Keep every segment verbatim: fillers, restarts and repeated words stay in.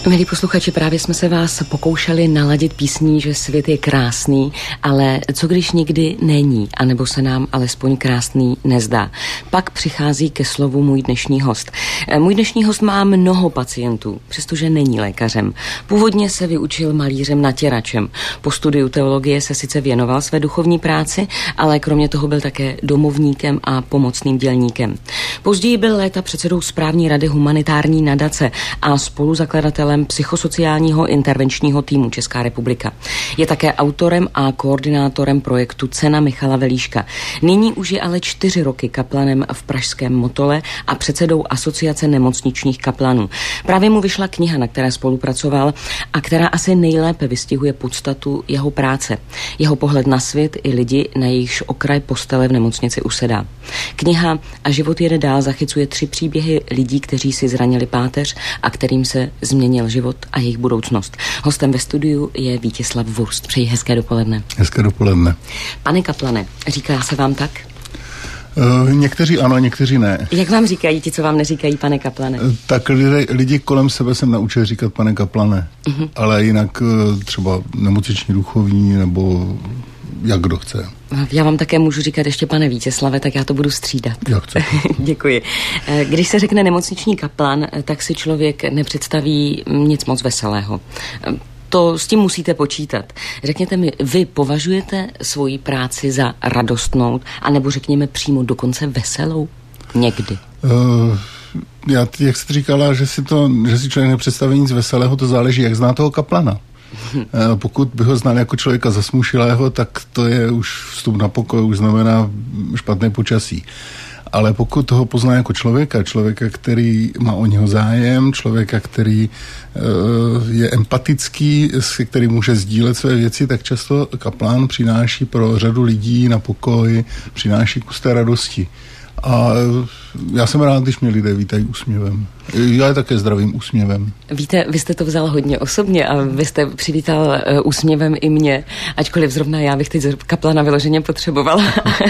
Milí posluchači, právě jsme se vás pokoušeli naladit písní, že svět je krásný, ale co když nikdy není, anebo se nám alespoň krásný nezdá. Pak přichází ke slovu můj dnešní host. Můj dnešní host má mnoho pacientů, přestože není lékařem. Původně se vyučil malířem natěračem. Po studiu teologie se sice věnoval své duchovní práci, ale kromě toho byl také domovníkem a pomocným dělníkem. Později byl léta předsedou správní rady humanitární nadace a spoluzakladatelem psychosociálního intervenčního týmu Česká republika. Je také autorem a koordinátorem projektu Cena Michala Velíška. Nyní už je ale čtyři roky kaplanem v pražském Motole a předsedou Asociace nemocničních kaplanů. Právě mu vyšla kniha, na které spolupracoval a která asi nejlépe vystihuje podstatu jeho práce. Jeho pohled na svět i lidi, na jejichž okraj postele v nemocnici usedá. Kniha A život jede dál zachycuje tři příběhy lidí, kteří si zranili páteř a kterým se změnil život a jejich budoucnost. Hostem ve studiu je Vítězslav Wurst. Přeji hezké dopoledne. Hezké dopoledne. Pane kaplane, říká se vám tak? Uh, někteří ano, někteří ne. Jak vám říkají ti, co vám neříkají, pane kaplane? Uh, tak lidi, lidi kolem sebe jsem naučil říkat pane kaplane, uh-huh. ale jinak uh, třeba nemocniční duchovní nebo jak kdo chce. Já vám také můžu říkat ještě pane Vítězslave, tak já to budu střídat. Jak chcete. Děkuji. Když se řekne nemocniční kaplan, tak si člověk nepředstaví nic moc veselého. To s tím musíte počítat. Řekněte mi, vy považujete svoji práci za radostnou, anebo řekněme přímo dokonce veselou? Někdy. Uh, já, jak jste říkala, že si, to, že si člověk nepředstaví nic veselého, to záleží, jak zná toho kaplana. Hmm. Pokud by ho znal jako člověka zasmušilého, tak to je už vstup na pokoj, už znamená špatné počasí. Ale pokud ho pozná jako člověka, člověka, který má o něho zájem, člověka, který uh, je empatický, s kterým může sdílet své věci, tak často kaplán přináší pro řadu lidí na pokoj, přináší kus té radosti. A já jsem rád, když mě lidé vítají úsměvem. Já je také zdravým úsměvem. Víte, vy jste to vzal hodně osobně a vy jste přivítal uh, úsměvem i mě, ačkoliv zrovna já bych teď kaplana vyloženě potřebovala.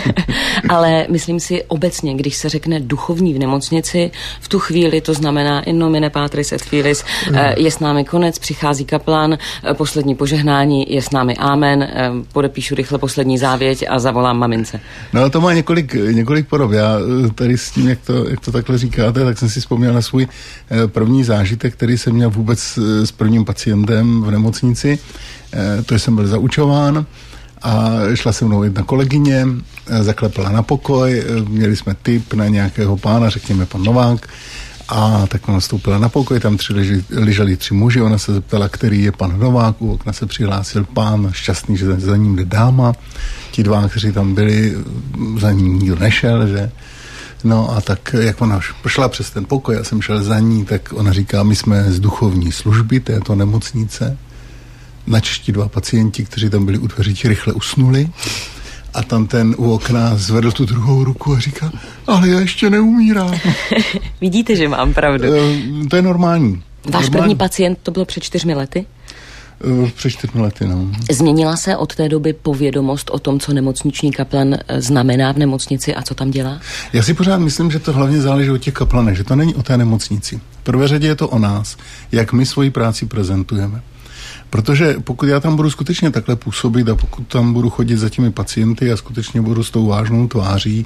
Ale myslím si obecně, když se řekne duchovní v nemocnici, v tu chvíli to znamená in nomine Patris et Filis, uh, je s námi konec, přichází kaplan, uh, poslední požehnání, je s námi amen, uh, podepíšu rychle poslední závěť a zavolám mamince. No to má několik, několik podob. Já tady s tím, jak to, jak to takhle říkáte, tak jsem si vzpomněl na svůj první zážitek, který jsem měl vůbec s prvním pacientem v nemocnici. To jsem byl zaučován a šla se mnou jedna kolegyně, zaklepala na pokoj, měli jsme tip na nějakého pána, řekněme pan Novák, a tak ona vstoupila na pokoj, tam tři leži, leželi tři muži, ona se zeptala, který je pan Novák, u okna se přihlásil pán, šťastný, že za ním jde dáma, ti dva, kteří tam byli, za ním nikdo nešel, že. No a tak, jak ona šla přes ten pokoj, já jsem šel za ní, tak ona říká, my jsme z duchovní služby této nemocnice, načti dva pacienti, kteří tam byli u dveří, rychle usnuli a tam ten u okna zvedl tu druhou ruku a říká, ale já ještě neumírám. Vidíte, že mám pravdu. E, to je normální. Váš normální. První pacient, to bylo před čtyřmi lety? Před čtyřmi lety, no. Změnila se od té doby povědomost o tom, co nemocniční kaplan znamená v nemocnici a co tam dělá? Já si pořád myslím, že to hlavně záleží od těch kaplanech, že to není o té nemocnici. V prvé řadě je to o nás, jak my svoji práci prezentujeme. Protože pokud já tam budu skutečně takhle působit a pokud tam budu chodit za těmi pacienty a skutečně budu s tou vážnou tváří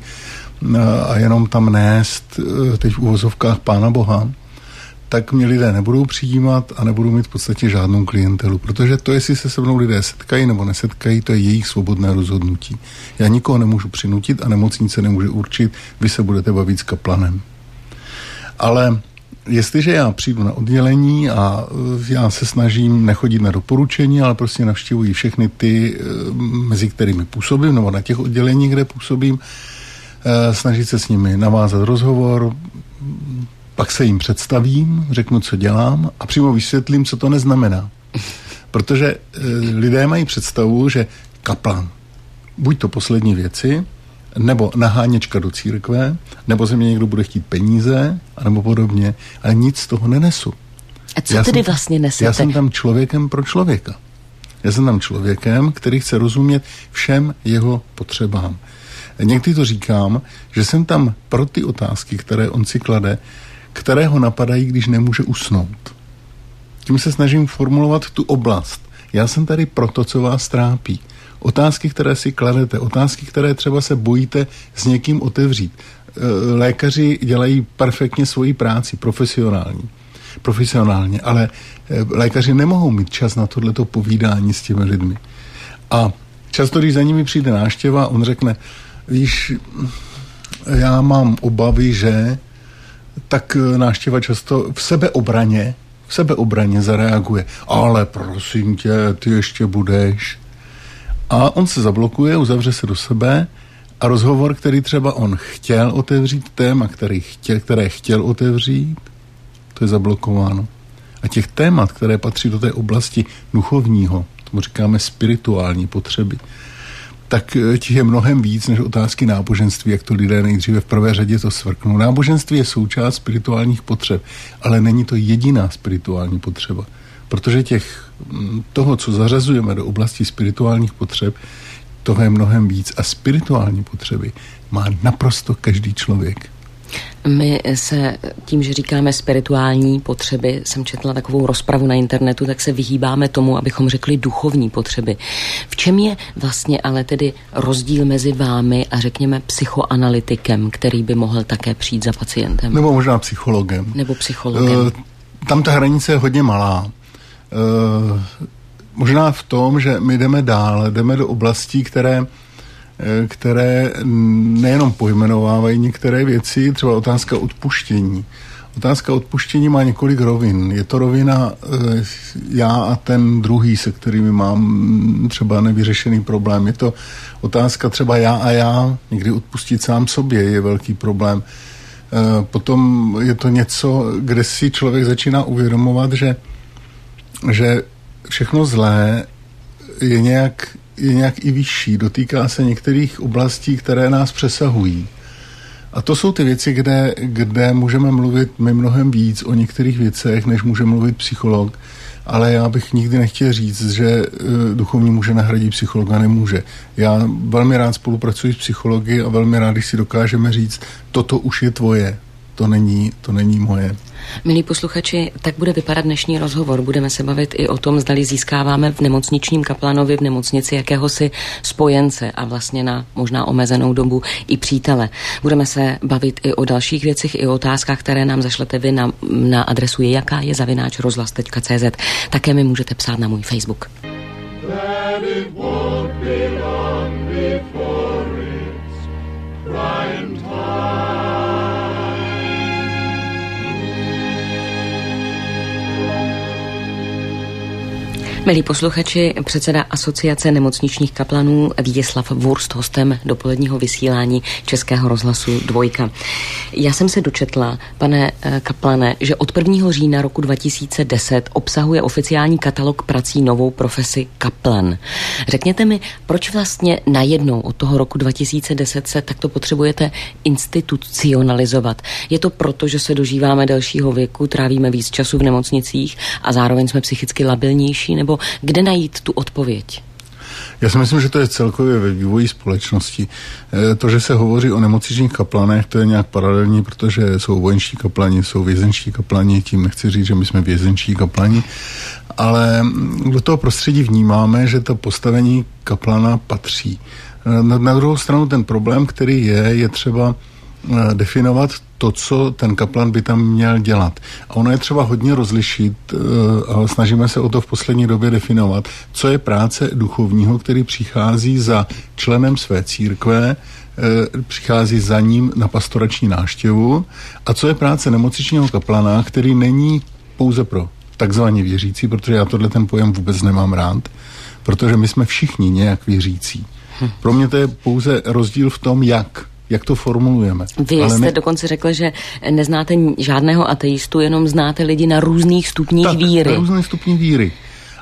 a jenom tam nést teď v uvozovkách Pána Boha, tak mě lidé nebudou přijímat a nebudou mít v podstatě žádnou klientelu. Protože to, jestli se se mnou lidé setkají nebo nesetkají, to je jejich svobodné rozhodnutí. Já nikoho nemůžu přinutit a nemocnice nemůže určit, vy se budete bavit s kaplanem. Ale jestliže já přijdu na oddělení a já se snažím nechodit na doporučení, ale prostě navštěvuji všechny ty, mezi kterými působím, nebo na těch odděleních, kde působím, snažit se s nimi navázat rozhovor, pak se jim představím, řeknu, co dělám a přímo vysvětlím, co to neznamená. Protože e, lidé mají představu, že kaplan, buď to poslední věci, nebo naháněčka do církve, nebo ze mě někdo bude chtít peníze, nebo podobně, ale nic z toho nenesu. A co já tedy jsem, vlastně nesete? Já jsem tam člověkem pro člověka. Já jsem tam člověkem, který chce rozumět všem jeho potřebám. Někdy to říkám, že jsem tam pro ty otázky, které on si klade, které ho napadají, když nemůže usnout. tím se snažím formulovat tu oblast. Já jsem tady proto, co vás trápí. Otázky, které si kladete, otázky, které třeba se bojíte s někým otevřít. Lékaři dělají perfektně svoji práci, profesionální. profesionálně, ale lékaři nemohou mít čas na tohleto povídání s těmi lidmi. A často, když za nimi přijde návštěva, on řekne, víš, já mám obavy, že tak návštěva často v sebeobraně, v sebeobraně zareaguje. Ale prosím tě, ty ještě budeš. A on se zablokuje, uzavře se do sebe a rozhovor, který třeba on chtěl otevřít, téma, který chtěl, které chtěl otevřít, to je zablokováno. A těch témat, které patří do té oblasti duchovního, tomu říkáme spirituální potřeby, tak těch je mnohem víc než otázky náboženství, jak to lidé nejdříve v prvé řadě to svrknou. Náboženství je součást spirituálních potřeb, ale není to jediná spirituální potřeba. Protože těch, toho, co zařazujeme do oblasti spirituálních potřeb, toho je mnohem víc. A spirituální potřeby má naprosto každý člověk. My se tím, že říkáme spirituální potřeby, jsem četla takovou rozpravu na internetu, tak se vyhýbáme tomu, abychom řekli duchovní potřeby. V čem je vlastně ale tedy rozdíl mezi vámi a řekněme psychoanalytikem, který by mohl také přijít za pacientem? Nebo možná psychologem. Nebo psychologem. Uh, tam ta hranice je hodně malá. Uh, možná v tom, že my jdeme dál, jdeme do oblastí, které které nejenom pojmenovávají některé věci, třeba otázka odpuštění. Otázka odpuštění má několik rovin. Je to rovina já a ten druhý, se kterými mám třeba nevyřešený problém. Je to otázka třeba já a já, někdy odpustit sám sobě je velký problém. Potom je to něco, kde si člověk začíná uvědomovat, že, že všechno zlé je nějak je nějak i vyšší, dotýká se některých oblastí, které nás přesahují. A to jsou ty věci, kde, kde můžeme mluvit my mnohem víc o některých věcech, než může mluvit psycholog, ale já bych nikdy nechtěl říct, že duchovní může nahradit psychologa, nemůže. Já velmi rád spolupracuji s psychologi a velmi rád, když si dokážeme říct, toto už je tvoje, to není, to není moje. Milí posluchači, tak bude vypadat dnešní rozhovor. Budeme se bavit i o tom, zdali získáváme v nemocničním kaplanovi v nemocnici jakéhosi spojence a vlastně na možná omezenou dobu i přítele. Budeme se bavit i o dalších věcech, i o otázkách, které nám zašlete vy na, na adresu je jaká je zavináč rozhlas tečka cé zet. Také mi můžete psát na můj Facebook. Milí posluchači, předseda Asociace nemocničních kaplanů Vítězslav Wurst, hostem dopoledního vysílání Českého rozhlasu Dvojka. Já jsem se dočetla, pane kaplane, že od prvního října roku dva tisíce deset obsahuje oficiální katalog prací novou profesi kaplan. Řekněte mi, proč vlastně najednou od toho roku dva tisíce deset se takto potřebujete institucionalizovat? Je to proto, že se dožíváme delšího věku, trávíme víc času v nemocnicích a zároveň jsme psychicky labilnější, nebo kde najít tu odpověď? Já si myslím, že to je celkově ve vývoji společnosti. To, že se hovoří o nemocničních kaplanech, to je nějak paralelní, protože jsou vojenští kaplani, jsou vězenští kaplani, tím nechci říct, že my jsme vězenští kaplani, ale do toho prostředí vnímáme, že to postavení kaplana patří. Na, na druhou stranu ten problém, který je, je třeba definovat to, co ten kaplan by tam měl dělat. A ono je třeba hodně rozlišit a snažíme se o to v poslední době definovat, co je práce duchovního, který přichází za členem své církve, přichází za ním na pastorační návštěvu a co je práce nemocničního kaplana, který není pouze pro takzvaně věřící, protože já tohle ten pojem vůbec nemám rád, protože my jsme všichni nějak věřící. Pro mě to je pouze rozdíl v tom, jak Jak to formulujeme. Vy ale jste ne... dokonce řekl, že neznáte žádného ateistu, jenom znáte lidi na různých stupních tak, víry. na různých stupních víry.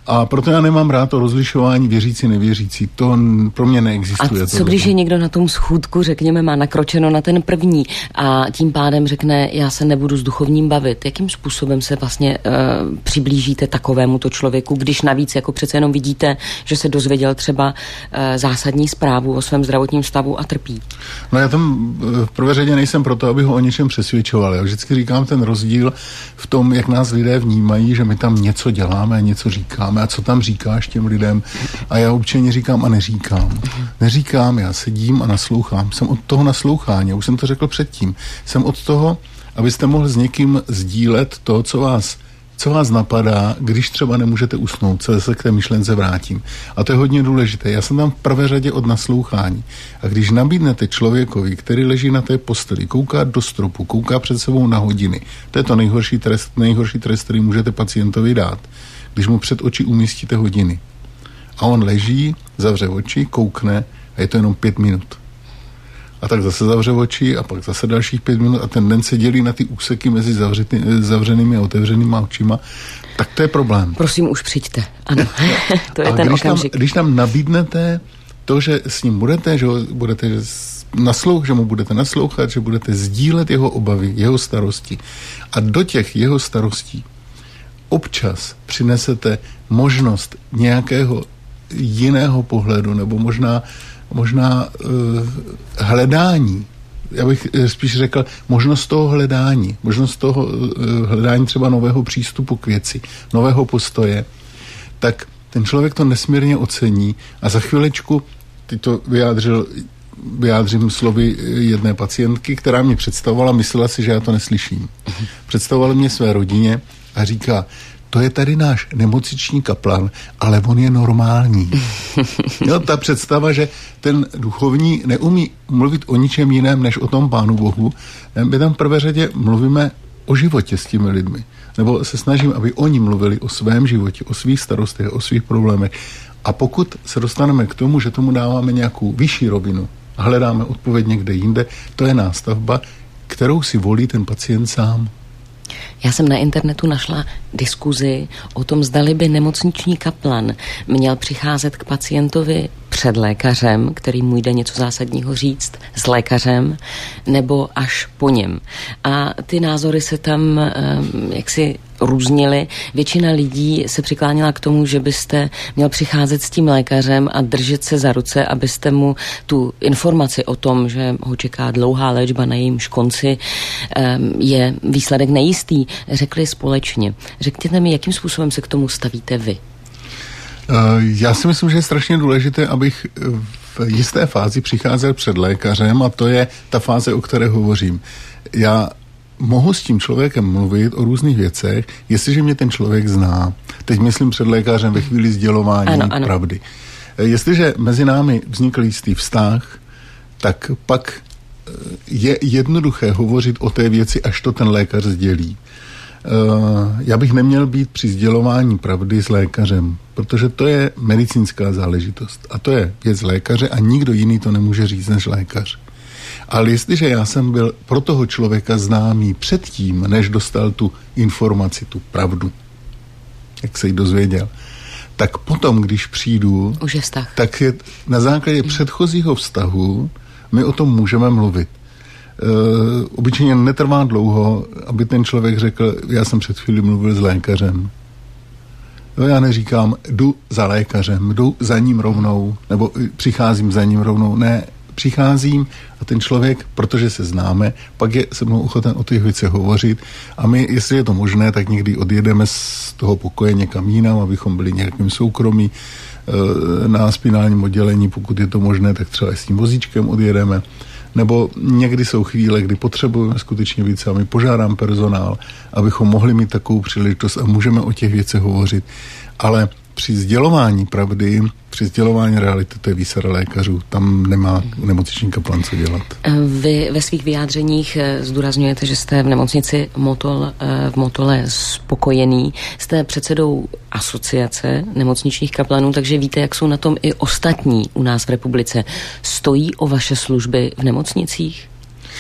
A proto já nemám rád to rozlišování věřící, nevěřící. To pro mě neexistuje. A co když je někdo na tom schůdku, řekněme, má nakročeno na ten první a tím pádem řekne, já se nebudu s duchovním bavit. Jakým způsobem se vlastně uh, přiblížíte takovému to člověku, když navíc jako přece jenom vidíte, že se dozvěděl třeba uh, zásadní zprávu o svém zdravotním stavu a trpí? No já tam v prvé řadě nejsem proto, abych ho o něčem přesvědčoval. Já vždycky říkám ten rozdíl v tom, jak nás lidé vnímají, že my tam něco děláme, něco říkáme a co tam říkáš těm lidem. A já určitě říkám a neříkám. Neříkám, já sedím a naslouchám. Jsem od toho naslouchání, už jsem to řekl předtím. Jsem od toho, abyste mohli s někým sdílet to, co vás co vás napadá, když třeba nemůžete usnout, co se k té myšlence vrátím. A to je hodně důležité. Já jsem tam v prvé řadě od naslouchání. A když nabídnete člověkovi, který leží na té posteli, kouká do stropu, kouká před sebou na hodiny, to je to nejhorší trest, nejhorší trest, který můžete pacientovi dát. Když mu před oči umístíte hodiny. A on leží, zavře oči, koukne a je to jenom pět minut. A tak zase zavře oči a pak zase dalších pět minut a ten den se dělí na ty úseky mezi zavřety, zavřenými a otevřenýma očima. Tak to je problém. Prosím, už přijďte. Ano, to je a ten když okamžik. Tam, když tam nabídnete to, že s ním budete, že budete naslouchat, že mu budete naslouchat, že budete sdílet jeho obavy, jeho starosti a do těch jeho starostí občas přinesete možnost nějakého jiného pohledu nebo možná možná uh, hledání, já bych spíš řekl, možnost toho hledání, možnost toho uh, hledání třeba nového přístupu k věci, nového postoje, tak ten člověk to nesmírně ocení a za chvílečku, teď to vyjádřil, vyjádřím slovy jedné pacientky, která mě představovala, myslela si, že já to neslyším. Představovala mě své rodině a říká, to je tady náš nemocniční kaplan, ale on je normální. Jo, ta představa, že ten duchovní neumí mluvit o ničem jiném, než o tom Pánu Bohu. My tam v prvé řadě mluvíme o životě s těmi lidmi. Nebo se snažím, aby oni mluvili o svém životě, o svých starostech, o svých problémech. A pokud se dostaneme k tomu, že tomu dáváme nějakou vyšší rovinu a hledáme odpověď někde jinde, to je nástavba, kterou si volí ten pacient sám. Já jsem na internetu našla diskuzi o tom, zdali by nemocniční kaplan měl přicházet k pacientovi před lékařem, který mu jde něco zásadního říct, s lékařem, nebo až po něm. A ty názory se tam um, jaksi různily. Většina lidí se přikláněla k tomu, že byste měl přicházet s tím lékařem a držet se za ruce, abyste mu tu informaci o tom, že ho čeká dlouhá léčba na jejímž konci, um, je výsledek nejistý, řekli společně. Řekněte mi, jakým způsobem se k tomu stavíte vy? Já si myslím, že je strašně důležité, abych v jisté fázi přicházel před lékařem a to je ta fáze, o které hovořím. Já mohu s tím člověkem mluvit o různých věcech, jestliže mě ten člověk zná. Teď myslím před lékařem ve chvíli sdělování ano, ano. pravdy. Jestliže mezi námi vznikl jistý vztah, tak pak je jednoduché hovořit o té věci, až to ten lékař sdělí. Já bych neměl být při sdělování pravdy s lékařem, protože to je medicínská záležitost a to je věc lékaře a nikdo jiný to nemůže říct než lékař. Ale jestliže já jsem byl pro toho člověka známý předtím, než dostal tu informaci, tu pravdu, jak se ji dozvěděl, tak potom, když přijdu, už je vztah. Tak je na základě hmm. předchozího vztahu my o tom můžeme mluvit. Uh, obyčejně netrvá dlouho, aby ten člověk řekl, já jsem před chvíli mluvil s lékařem. Jo, já neříkám, jdu za lékařem, jdu za ním rovnou, nebo přicházím za ním rovnou. Ne, přicházím a ten člověk, protože se známe, pak je se mnou ochoten o těch věcech hovořit a my, jestli je to možné, tak někdy odjedeme z toho pokoje někam jinam, abychom byli nějakým soukromí uh, na spinálním oddělení, pokud je to možné, tak třeba i s tím vozíčkem odjedeme. Nebo někdy jsou chvíle, kdy potřebujeme skutečně více a my požádám personál, abychom mohli mít takovou příležitost a můžeme o těch věcech hovořit. Ale při sdělování pravdy, při sdělování reality, to je výsada lékařů. Tam nemá nemocniční kaplan co dělat. Vy ve svých vyjádřeních zdůrazňujete, že jste v nemocnici Motol, v Motole spokojený. Jste předsedou asociace nemocničních kaplanů, takže víte, jak jsou na tom i ostatní u nás v republice. Stojí o vaše služby v nemocnicích?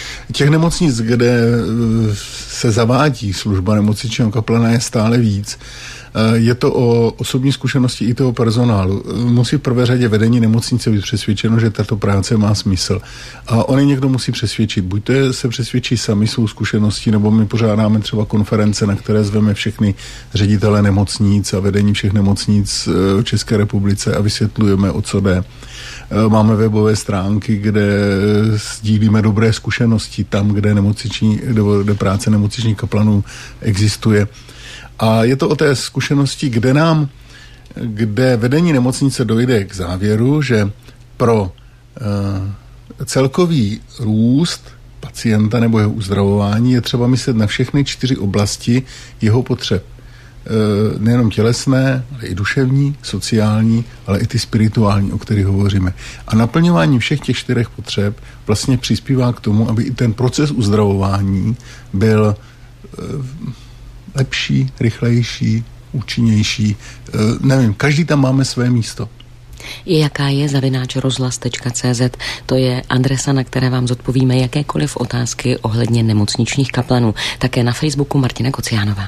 Těch nemocnic, kde se zavádí služba nemocničního kaplana, je stále víc. Je to o osobní zkušenosti i toho personálu. Musí v prvé řadě vedení nemocnice být přesvědčeno, že tato práce má smysl. A oni někdo musí přesvědčit. Buď to se přesvědčí sami svou zkušeností, nebo my pořádáme třeba konference, na které zveme všechny ředitele nemocnic a vedení všech nemocnic v České republice a vysvětlujeme, o co jde. Máme webové stránky, kde sdílíme dobré zkušenosti tam, kde, nemocniční, kde práce nemocničních kaplanů existuje. A je to o té zkušenosti, kde nám, kde vedení nemocnice dojde k závěru, že pro uh, celkový růst pacienta nebo jeho uzdravování je třeba myslet na všechny čtyři oblasti jeho potřeb. Uh, nejenom tělesné, ale i duševní, sociální, ale i ty spirituální, o kterých hovoříme. A naplňování všech těch čtyřech potřeb vlastně přispívá k tomu, aby i ten proces uzdravování byl uh, lepší, rychlejší, účinnější. E, nevím, každý tam máme své místo. I jaká je zavináč rozhlas tečka cé zet, to je adresa, na které vám zodpovíme jakékoliv otázky ohledně nemocničních kaplanů. Také na Facebooku Martina Kociánová.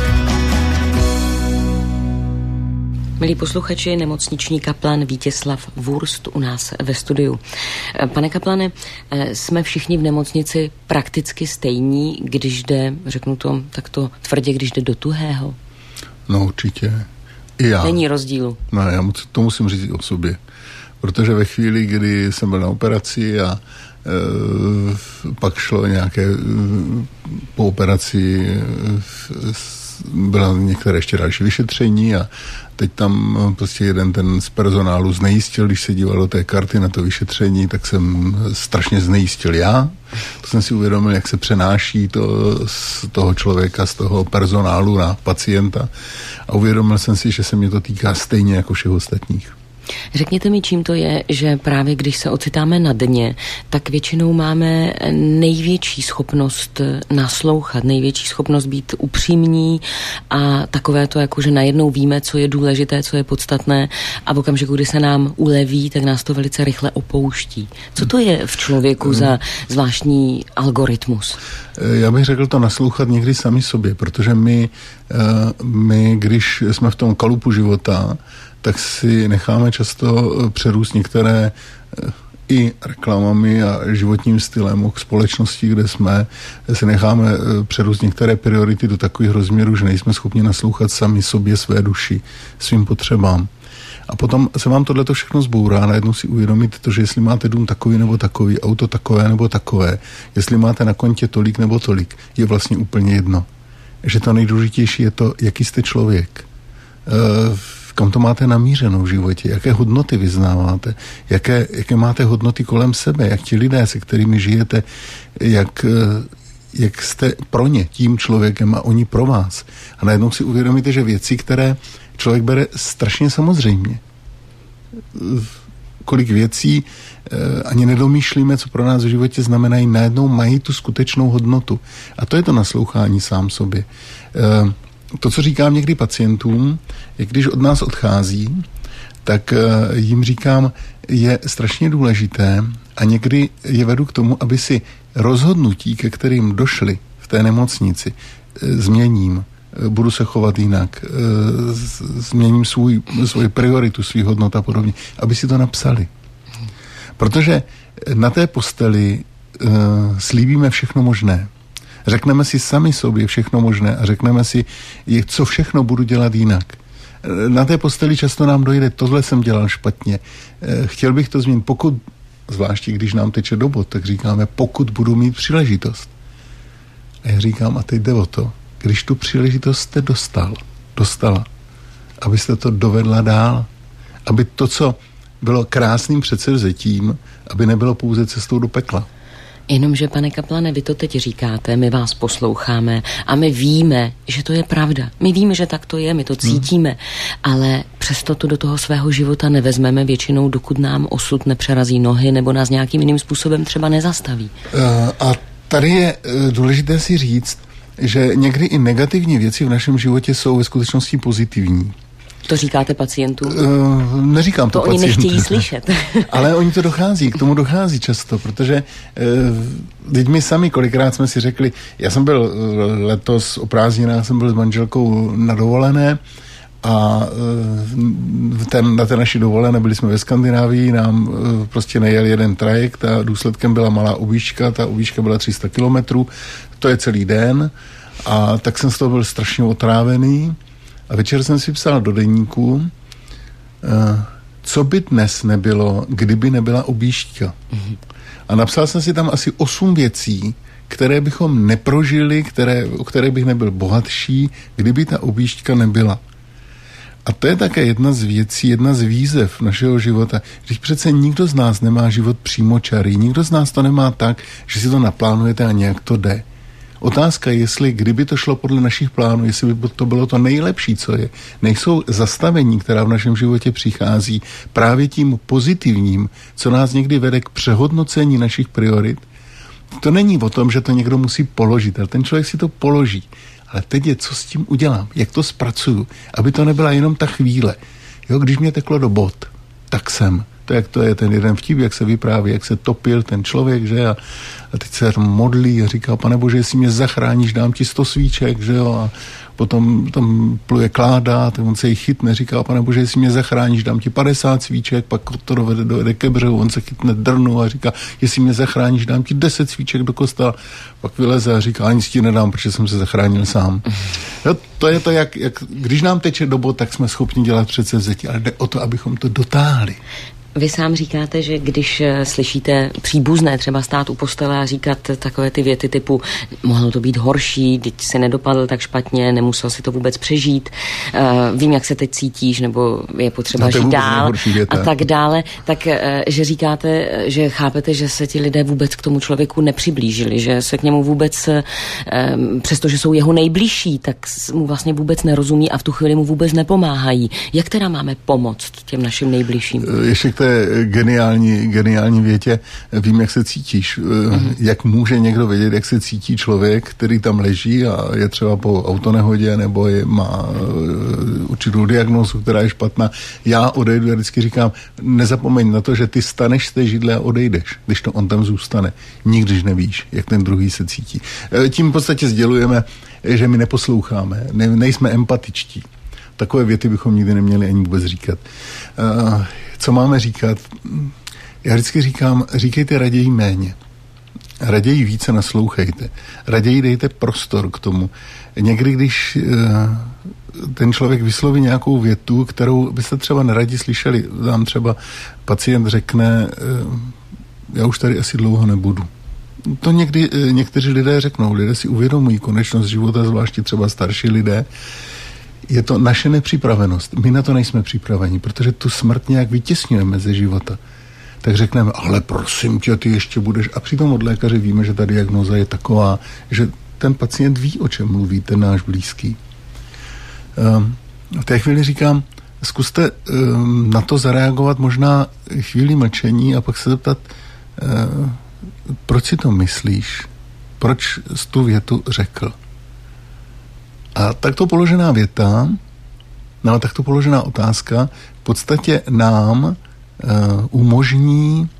Milí posluchači, nemocniční kaplan Vítězslav Wurst u nás ve studiu. Pane kaplane, jsme všichni v nemocnici prakticky stejní, když jde, řeknu to takto tvrdě, když jde do tuhého? No určitě. I já. Není rozdílu. No, já to musím říct o sobě. Protože ve chvíli, kdy jsem byl na operaci a e, pak šlo nějaké e, po operaci e, byla některé ještě další vyšetření a teď tam prostě jeden ten z personálu znejistil, když se díval do té karty na to vyšetření, tak jsem strašně znejistil já. To jsem si uvědomil, jak se přenáší to z toho člověka, z toho personálu na pacienta a uvědomil jsem si, že se mě to týká stejně jako všech ostatních. Řekněte mi, čím to je, že právě když se ocitáme na dně, tak většinou máme největší schopnost naslouchat, největší schopnost být upřímní a takové to, jako že najednou víme, co je důležité, co je podstatné a v okamžiku, kdy se nám uleví, tak nás to velice rychle opouští. Co to je v člověku za zvláštní algoritmus? Já bych řekl to naslouchat někdy sami sobě, protože my, my když jsme v tom kalupu života, tak si necháme často přerůst některé i reklamami a životním stylem k společnosti, kde jsme, si necháme přerůst některé priority do takových rozměrů, že nejsme schopni naslouchat sami sobě, své duši, svým potřebám. A potom se vám tohleto všechno zbourá, najednou si uvědomit to, že jestli máte dům takový nebo takový, auto takové nebo takové, jestli máte na kontě tolik nebo tolik, je vlastně úplně jedno. Že to nejdůležitější je to, jaký jste člověk. Kam to máte namířeno v životě, jaké hodnoty vyznáváte, jaké, jaké máte hodnoty kolem sebe, jak ti lidé, se kterými žijete, jak, jak jste pro ně tím člověkem a oni pro vás. A najednou si uvědomíte, že věci, které člověk bere strašně samozřejmě. Kolik věcí ani nedomýšlíme, co pro nás v životě znamenají, najednou mají tu skutečnou hodnotu. A to je to naslouchání sám sobě. To, co říkám někdy pacientům, je, když od nás odchází, tak jim říkám, je strašně důležité a někdy je vedu k tomu, aby si rozhodnutí, ke kterým došli v té nemocnici, změním, budu se chovat jinak, změním svůj, svou prioritu, svý hodnot a podobně, aby si to napsali. Protože na té posteli uh, slíbíme všechno možné. Řekneme si sami sobě všechno možné a řekneme si, co všechno budu dělat jinak. Na té posteli často nám dojde, tohle jsem dělal špatně. Chtěl bych to změnit, pokud, zvláště když nám teče do bod, tak říkáme, pokud budu mít příležitost. A já říkám, a teď jde o to, když tu příležitost jste dostal, dostala, abyste to dovedla dál, aby to, co bylo krásným předsevzetím, aby nebylo pouze cestou do pekla. Jenomže, pane kaplane, vy to teď říkáte, my vás posloucháme a my víme, že to je pravda. My víme, že tak to je, my to cítíme, hmm. ale přesto to do toho svého života nevezmeme většinou, dokud nám osud nepřerazí nohy nebo nás nějakým jiným způsobem třeba nezastaví. Uh, a tady je uh, důležité si říct, že někdy i negativní věci v našem životě jsou ve skutečnosti pozitivní. To říkáte pacientům? Uh, neříkám to, to pacientům. To oni nechtějí slyšet. Ale oni to dochází, k tomu dochází často, protože uh, teď my sami kolikrát jsme si řekli, já jsem byl letos o prázdninách, jsem byl s manželkou na dovolené a uh, ten, na té naší dovolené byli jsme ve Skandinávii, nám uh, prostě nejel jeden trajekt a důsledkem byla malá objížďka, ta objížďka byla tři sta kilometrů, to je celý den a tak jsem z toho byl strašně otrávený. A večer jsem si psal do deníku, co by dnes nebylo, kdyby nebyla objížďka. Mm-hmm. A napsal jsem si tam asi osm věcí, které bychom neprožili, které, o které bych nebyl bohatší, kdyby ta objížďka nebyla. A to je také jedna z věcí, jedna z výzev našeho života. Když přece nikdo z nás nemá život přímočarý, nikdo z nás to nemá tak, že si to naplánujete a nějak to jde. Otázka je, jestli kdyby to šlo podle našich plánů, jestli by to bylo to nejlepší, co je. Nejsou zastavení, která v našem životě přichází právě tím pozitivním, co nás někdy vede k přehodnocení našich priorit. To není o tom, že to někdo musí položit, ale ten člověk si to položí. Ale teď je, co s tím udělám, jak to zpracuju, aby to nebyla jenom ta chvíle. Jo, když mě teklo do bod, tak jsem. To, jak to je ten jeden vtip, jak se vypráví, jak se topil ten člověk, že a, a teď se modlí a říká, Pane Bože, jestli mě zachráníš, dám ti sto svíček, že jo, a potom tam pluje kláda, tak on se jí chytne, říká, Pane Bože, jestli mě zachráníš, dám ti padesát svíček, pak to dovede, dovede ke břehu, on se chytne drnu a říká, jestli mě zachráníš, dám ti deset svíček do kostela, pak vyleze a říká, ani ti nedám, protože jsem se zachránil sám. Jo, to je to, jak, jak když nám teče do bod, tak jsme schopni dělat předsevzetí, ale jde o to, abychom to dotáhli. Vy sám říkáte, že když slyšíte příbuzné třeba stát u postele a říkat takové ty věty typu mohlo to být horší, teď se nedopadl tak špatně, nemusel si to vůbec přežít, uh, vím, jak se teď cítíš, nebo je potřeba no, žít dál a tak dále, tak uh, že říkáte, že chápete, že se ti lidé vůbec k tomu člověku nepřiblížili, že se k němu vůbec, um, přestože jsou jeho nejbližší, tak mu vlastně vůbec nerozumí a v tu chvíli mu vůbec nepomáhají. Jak teda máme pomoct těm našim nejbližším? Ještě k té geniální, geniální větě, vím, jak se cítíš. Mm-hmm. Jak může někdo vědět, jak se cítí člověk, který tam leží a je třeba po autonehodě nebo je, má určitou diagnózu, která je špatná. Já odejdu, já vždycky říkám, nezapomeň na to, že ty staneš z té židle a odejdeš, když to on tam zůstane. Nikdyž nevíš, jak ten druhý se cítí. Tím v podstatě sdělujeme, že my neposloucháme, ne, nejsme empatičtí. Takové věty bychom nikdy neměli ani vůbec říkat. Uh, co máme říkat? Já vždycky říkám, říkejte raději méně. Raději více naslouchejte. Raději dejte prostor k tomu. Někdy, když uh, ten člověk vysloví nějakou větu, kterou byste třeba neradi slyšeli, vám třeba pacient řekne, uh, já už tady asi dlouho nebudu. To někdy uh, někteří lidé řeknou. Lidé si uvědomují konečnost života, zvláště třeba starší lidé. Je to naše nepřipravenost. My na to nejsme připraveni, protože tu smrt nějak vytěsňujeme ze života. Tak řekneme, ale prosím tě, ty ještě budeš. A přitom od lékaře víme, že ta diagnóza je taková, že ten pacient ví, o čem mluví, ten náš blízký. Um, v té chvíli říkám, zkuste um, na to zareagovat možná chvíli mlčení a pak se zeptat, uh, proč si to myslíš? Proč jsi tu větu řekl? A takto položená věta, no takto položená otázka v podstatě nám uh, umožní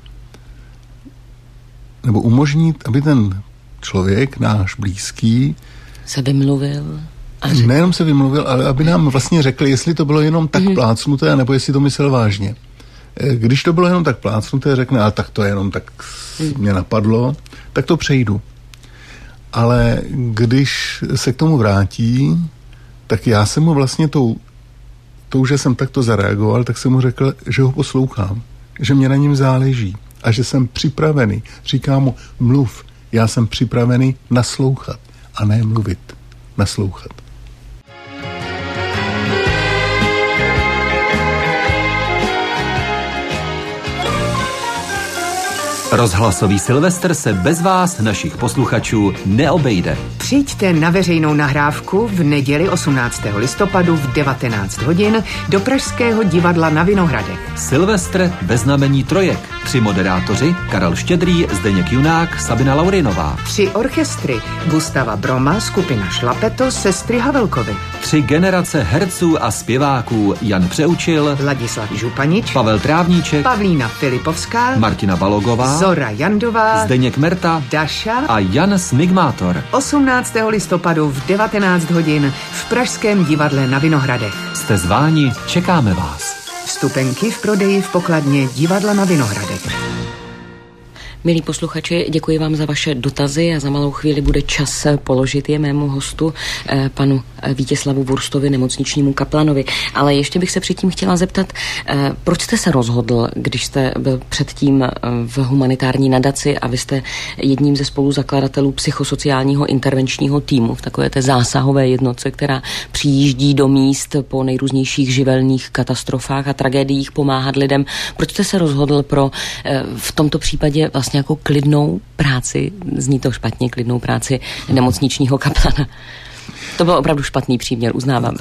nebo umožní, aby ten člověk, náš blízký, se vymluvil. A nejenom se vymluvil, ale aby nám vlastně řekl, jestli to bylo jenom tak mm-hmm. plácnuté, nebo jestli to myslel vážně. Když to bylo jenom tak plácnuté, řekne, ale tak to jenom tak mm. mě napadlo, tak to přejdu. Ale když se k tomu vrátí, tak já jsem mu vlastně tou, tou, že jsem takto zareagoval, tak jsem mu řekl, že ho poslouchám, že mě na něm záleží a že jsem připravený. Říkám mu, mluv, já jsem připravený naslouchat a ne mluvit, naslouchat. Rozhlasový Silvestr se bez vás, našich posluchačů, neobejde. Přijďte na veřejnou nahrávku v neděli osmnáctého listopadu v devatenáct hodin do Pražského divadla na Vinohradech. Silvestr bez znamení trojek. Tři moderátoři Karel Štědrý, Zdeněk Junák, Sabina Laurinová. Tři orchestry Gustava Broma, skupina Šlapeto, sestry Havelkovy. Tři generace herců a zpěváků Jan Přeučil, Ladislav Županič, Pavel Trávníček, Pavlína Filipovská, Martina Balogová, Zora Jandová, Zdeněk Merta, Daša a Jan Smigmátor. osmnáctého listopadu v devatenáct hodin v Pražském divadle na Vinohradech. Jste zváni, čekáme vás. Vstupenky v prodeji v pokladně divadla na Vinohradech. Milí posluchači, děkuji vám za vaše dotazy a za malou chvíli bude čas položit je mému hostu, panu Vítězslavu Wurstovi, nemocničnímu kaplanovi. Ale ještě bych se předtím chtěla zeptat, proč jste se rozhodl, když jste byl předtím v humanitární nadaci a vy jste jedním ze spoluzakladatelů psychosociálního intervenčního týmu v takové té zásahové jednotce, která přijíždí do míst po nejrůznějších živelných katastrofách a tragédiích pomáhat lidem. Proč jste se rozhodl pro v tomto případě vlastně jako klidnou práci, zní to špatně, klidnou práci nemocničního kaplana? To byl opravdu špatný příměr, uznávám.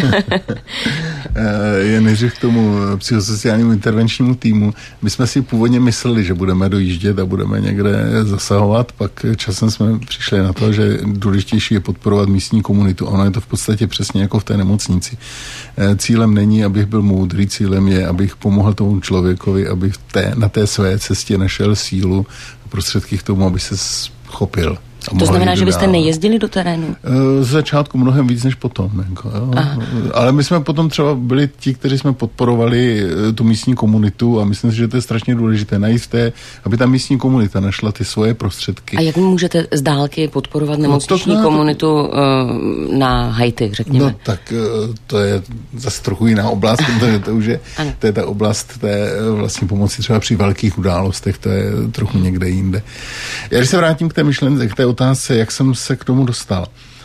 Jen než k tomu psychosociálnímu intervenčnímu týmu. My jsme si původně mysleli, že budeme dojíždět a budeme někde zasahovat, pak časem jsme přišli na to, že důležitější je podporovat místní komunitu. Ono je to v podstatě přesně jako v té nemocnici. Cílem není, abych byl moudrý, cílem je, abych pomohl tomu člověkovi, aby v té, na té své cestě našel sílu a prostředky k tomu, aby se schopil. To znamená, že byste nejezdili do terénu? Z začátku mnohem víc než potom. Jako, jo. Ale my jsme potom třeba byli ti, kteří jsme podporovali tu místní komunitu a myslím si, že to je strašně důležité najít té, aby ta místní komunita našla ty svoje prostředky. A jak můžete z dálky podporovat nemocniční no, komunitu uh, na Haiti, řekněme? No tak uh, to je zase trochu jiná oblast, protože to už je, to je ta oblast té vlastní pomoci třeba při velkých událostech, to je trochu někde jinde. Já když se vrátím k té myšlence, k té otázce, jak jsem se k tomu dostal.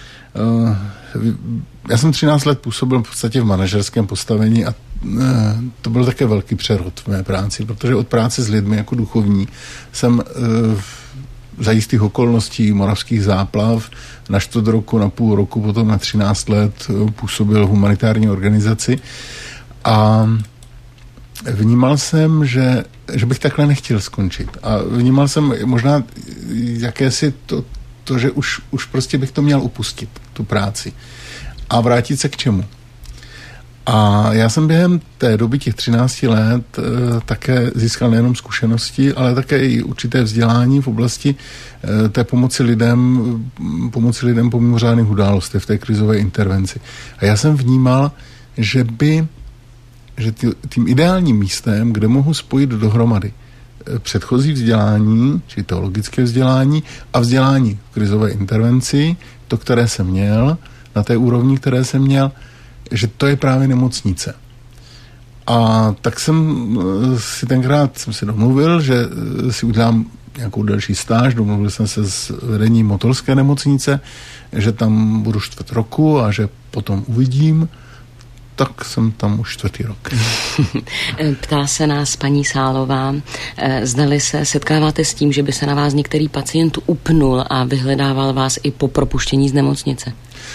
Já jsem třináct let působil v podstatě v manažerském postavení a to byl také velký přerod v mé práci, protože od práce s lidmi jako duchovní jsem za jistých okolností moravských záplav na čtvrt roku, na půl roku, potom na třináct let působil v humanitární organizaci a vnímal jsem, že, že bych takhle nechtěl skončit. A vnímal jsem možná jakési to, to že už, už prostě bych to měl upustit, tu práci. A vrátit se k čemu. A já jsem během té doby těch třinácti let e, také získal nejenom zkušenosti, ale také i určité vzdělání v oblasti e, té pomoci lidem, pomoci lidem po mimořádných událostech v té krizové intervenci. A já jsem vnímal, že by že tím ideálním místem, kde mohu spojit dohromady předchozí vzdělání, či teologické vzdělání a vzdělání v krizové intervenci, to, které jsem měl, na té úrovni, které jsem měl, že to je právě nemocnice. A tak jsem si tenkrát jsem si domluvil, že si udělám nějakou další stáž, domluvil jsem se s vedením Motolské nemocnice, že tam budu čtvrt roku a že potom uvidím. Tak jsem tam už čtvrtý rok. Ptá se nás paní Sálová, zdali se setkáváte s tím, že by se na vás některý pacient upnul a vyhledával vás i po propuštění z nemocnice?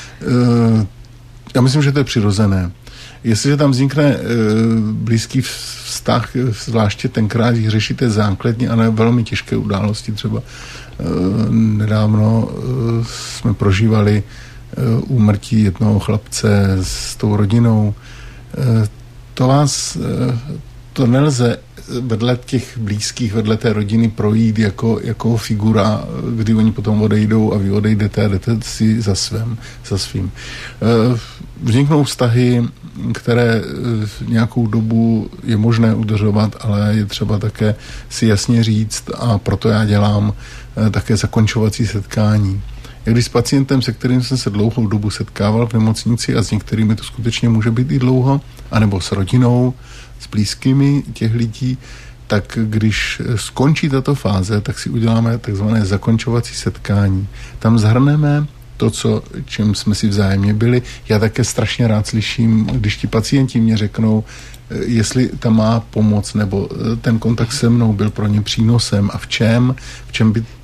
Já myslím, že to je přirozené. Jestliže tam vznikne blízký vztah, zvláště tenkrát, když řešíte základní a velmi těžké události, třeba nedávno jsme prožívali úmrtí jednoho chlapce s tou rodinou. To vás, to nelze vedle těch blízkých, vedle té rodiny projít jako, jako figura, kdy oni potom odejdou a vy odejdete a jdete si za svým. Za svým. Vzniknou vztahy, které nějakou dobu je možné udržovat, ale je třeba také si jasně říct a proto já dělám také zakončovací setkání. Když s pacientem, se kterým jsem se dlouhou dobu setkával v nemocnici a s některými to skutečně může být i dlouho, anebo s rodinou, s blízkými těch lidí, tak když skončí tato fáze, tak si uděláme takzvané zakončovací setkání. Tam zhrneme to, co, čím jsme si vzájemně byli. Já také strašně rád slyším, když ti pacienti mě řeknou, jestli ta má pomoc nebo ten kontakt se mnou byl pro ně přínosem a v čem, v čem by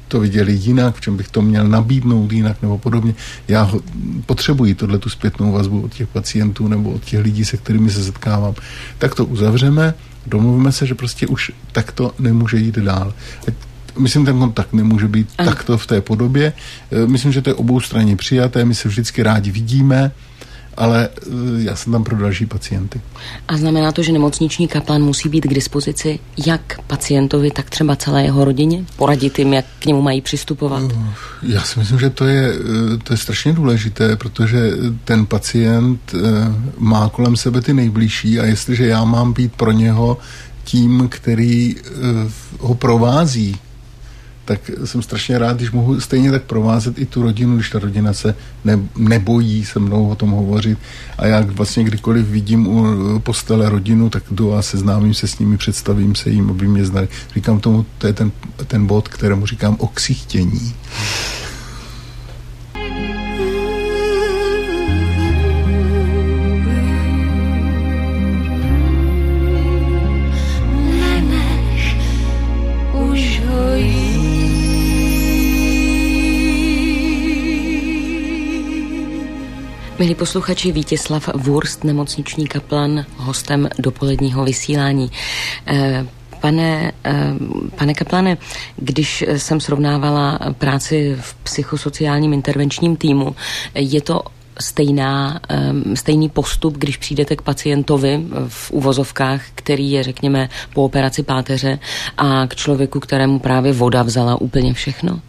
to viděli jinak, v čem bych to měl nabídnout jinak nebo podobně. Já ho, potřebuji tohletu zpětnou vazbu od těch pacientů nebo od těch lidí, se kterými se setkávám. Tak to uzavřeme, domluvíme se, že prostě už takto nemůže jít dál. Myslím, ten kontakt nemůže být ano. takto v té podobě. Myslím, že to je oboustranně přijaté, my se vždycky rádi vidíme, ale já jsem tam pro další pacienty. A znamená to, že nemocniční kaplan musí být k dispozici jak pacientovi, tak třeba celé jeho rodině? Poradit jim, jak k němu mají přistupovat? Já si myslím, že to je, to je strašně důležité, protože ten pacient má kolem sebe ty nejbližší a jestliže já mám být pro něho tím, který ho provází, tak jsem strašně rád, když mohu stejně tak provázet i tu rodinu, když ta rodina se ne, nebojí se mnou o tom hovořit a já vlastně kdykoliv vidím u postele rodinu, tak jdu a seznámím se s nimi, představím se jim, aby mě znali. Říkám tomu, to je ten, ten bod, kterému říkám o ksichtění. Milí posluchači, Vítězslav Wurst, nemocniční kaplan, hostem dopoledního vysílání. Pane, pane kaplane, když jsem srovnávala práci v psychosociálním intervenčním týmu, je to stejná, stejný postup, když přijdete k pacientovi v uvozovkách, který je, řekněme, po operaci páteře a k člověku, kterému právě voda vzala úplně všechno?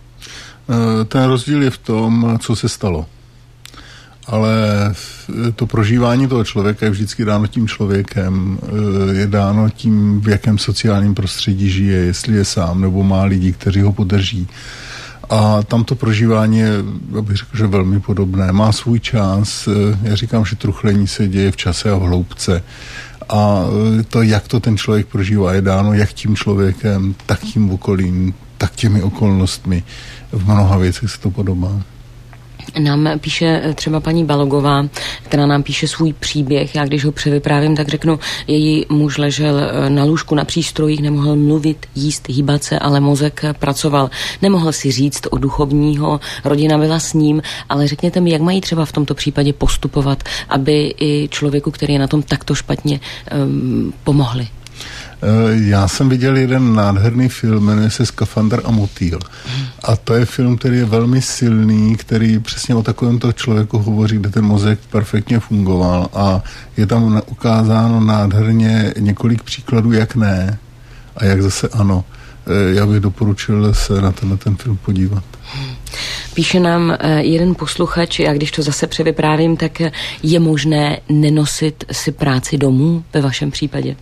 Ten rozdíl je v tom, co se stalo. Ale to prožívání toho člověka je vždycky dáno tím člověkem, je dáno tím, v jakém sociálním prostředí žije, jestli je sám nebo má lidi, kteří ho podrží. A tam to prožívání je, abych řekl, že velmi podobné. Má svůj čas, já říkám, že truchlení se děje v čase a v hloubce. A to, jak to ten člověk prožívá, je dáno jak tím člověkem, tak tím okolím, tak těmi okolnostmi. V mnoha věcech se to podobá. Nám píše třeba paní Balogová, která nám píše svůj příběh. Já když ho převyprávím, tak řeknu, její muž ležel na lůžku na přístrojích, nemohl mluvit, jíst, hýbat se, ale mozek pracoval. Nemohl si říct o duchovního, rodina byla s ním, ale řekněte mi, jak mají třeba v tomto případě postupovat, aby i člověku, který je na tom takto špatně, um, pomohli. Já jsem viděl jeden nádherný film, jmenuje se Skafandr a motýl. A to je film, který je velmi silný, který přesně o takovémto člověku hovoří, kde ten mozek perfektně fungoval a je tam ukázáno nádherně několik příkladů, jak ne a jak zase ano. Já bych doporučil se na ten, na ten film podívat. Píše nám jeden posluchač, a když to zase převyprávím, tak je možné nenosit si práci domů ve vašem případě?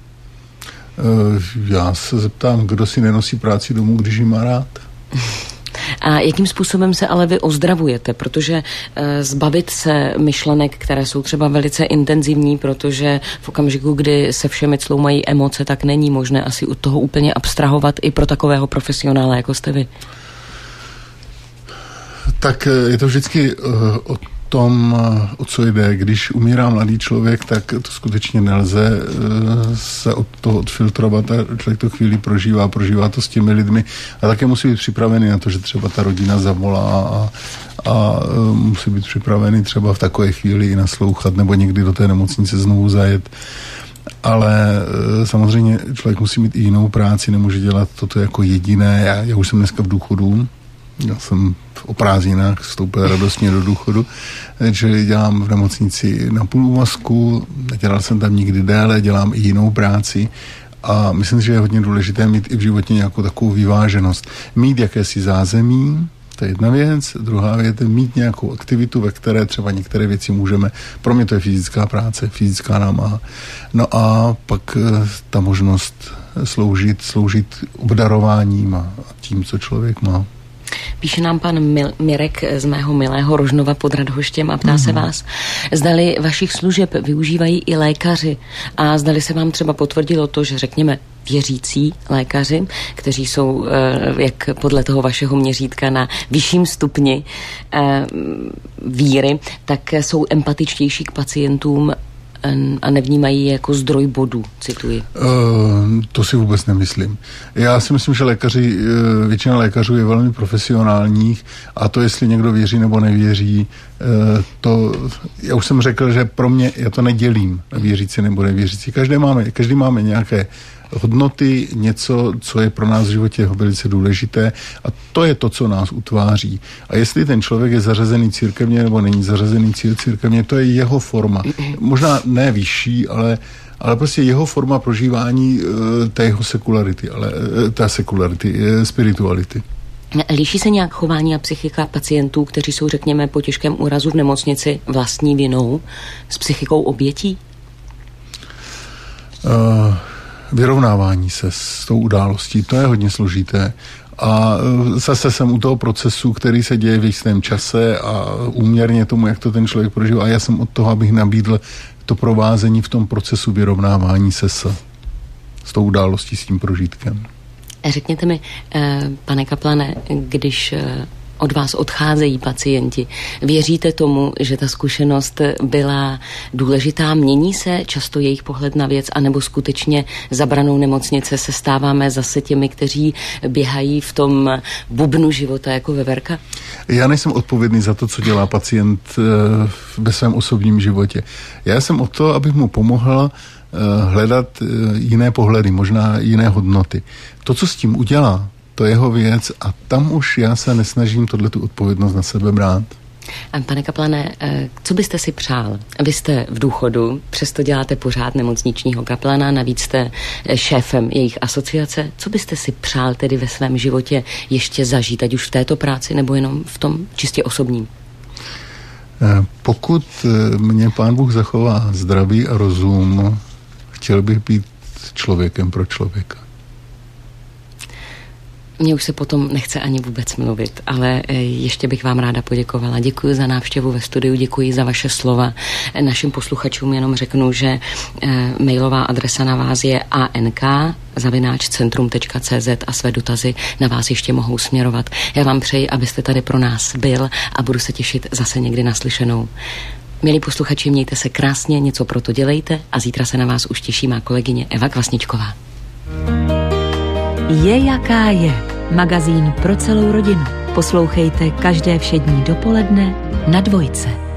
Já se zeptám, kdo si nenosí práci domů, když ji má rád? A jakým způsobem se ale vy ozdravujete? Protože e, zbavit se myšlenek, které jsou třeba velice intenzivní, protože v okamžiku, kdy se všemi cloumají emoce, tak není možné asi od toho úplně abstrahovat i pro takového profesionála, jako jste vy. Tak je to vždycky uh, o tom, o co jde. Když umírá mladý člověk, tak to skutečně nelze uh, se od toho odfiltrovat a člověk to chvíli prožívá, prožívá to s těmi lidmi a také musí být připravený na to, že třeba ta rodina zavolá a, a uh, musí být připravený třeba v takové chvíli i naslouchat nebo někdy do té nemocnice znovu zajet. Ale e, samozřejmě člověk musí mít i jinou práci, nemůže dělat toto jako jediné. Já, já už jsem dneska v důchodu, já jsem o prázdninách vstoupil radostně do důchodu, čili dělám v nemocnici na půl úvazku, nedělal jsem tam nikdy déle, dělám i jinou práci a myslím, že je hodně důležité mít i v životě nějakou takovou vyváženost. Mít jakési zázemí, to je jedna věc, druhá věc je mít nějakou aktivitu, ve které třeba některé věci můžeme, pro mě to je fyzická práce, fyzická námaha. No a pak ta možnost sloužit, sloužit obdarováním a tím, co člověk má. Píše nám pan Mil- Mirek z mého milého Rožnova pod Radhoštěm a ptá mm-hmm. se vás, zdali vašich služeb využívají i lékaři a zdali se vám třeba potvrdilo to, že řekněme věřící lékaři, kteří jsou, jak podle toho vašeho měřítka, na vyšším stupni víry, tak jsou empatičtější k pacientům a nevnímají je jako zdroj bodů, cituji. Uh, to si vůbec nemyslím. Já si myslím, že lékaři, většina lékařů je velmi profesionálních a to, jestli někdo věří nebo nevěří, uh, to, já už jsem řekl, že pro mě, já to nedělím na věřící nebo nevěřící. Každý máme, každý máme nějaké hodnoty, něco, co je pro nás v životě velice důležité a to je to, co nás utváří. A jestli ten člověk je zařazený církevně nebo není zařazený církevně, to je jeho forma. Možná ne vyšší, ale, ale prostě jeho forma prožívání uh, té jeho sekularity, ale uh, té sekularity, uh, spirituality. Liší se nějak chování a psychika pacientů, kteří jsou, řekněme, po těžkém úrazu v nemocnici vlastní vinou s psychikou obětí? Uh, vyrovnávání se s tou událostí, to je hodně složité. A zase jsem u toho procesu, který se děje v jistém čase a úměrně tomu, jak to ten člověk prožívá. A já jsem od toho, abych nabídl to provázení v tom procesu vyrovnávání se s, s tou událostí, s tím prožitkem. Řekněte mi, pane kaplane, když od vás odcházejí pacienti, věříte tomu, že ta zkušenost byla důležitá? Mění se často jejich pohled na věc, anebo skutečně za branou nemocnice se stáváme zase těmi, kteří běhají v tom bubnu života jako veverka? Já nejsem odpovědný za to, co dělá pacient ve svém osobním životě. Já jsem o to, abych mu pomohl hledat jiné pohledy, možná jiné hodnoty. To, co s tím udělá, to je jeho věc a tam už já se nesnažím tohletu odpovědnost na sebe brát. Pane kaplane, co byste si přál? Vy jste v důchodu, přesto děláte pořád nemocničního kaplana, navíc jste šéfem jejich asociace. Co byste si přál tedy ve svém životě ještě zažít, ať už v této práci nebo jenom v tom čistě osobním? Pokud mě Pán Bůh zachová zdraví a rozum, chtěl bych být člověkem pro člověka. Mně už se potom nechce ani vůbec mluvit, ale ještě bych vám ráda poděkovala. Děkuji za návštěvu ve studiu, děkuji za vaše slova. Našim posluchačům jenom řeknu, že mailová adresa na vás je a n k zavináč centrum tečka c z a své dotazy na vás ještě mohou směrovat. Já vám přeji, abyste tady pro nás byl a budu se těšit zase někdy naslyšenou. Milí posluchači, mějte se krásně, něco pro to dělejte a zítra se na vás už těší má kolegyně Eva Kvasničková. Je jaká je. Magazín pro celou rodinu. Poslouchejte každé všední dopoledne na Dvojce.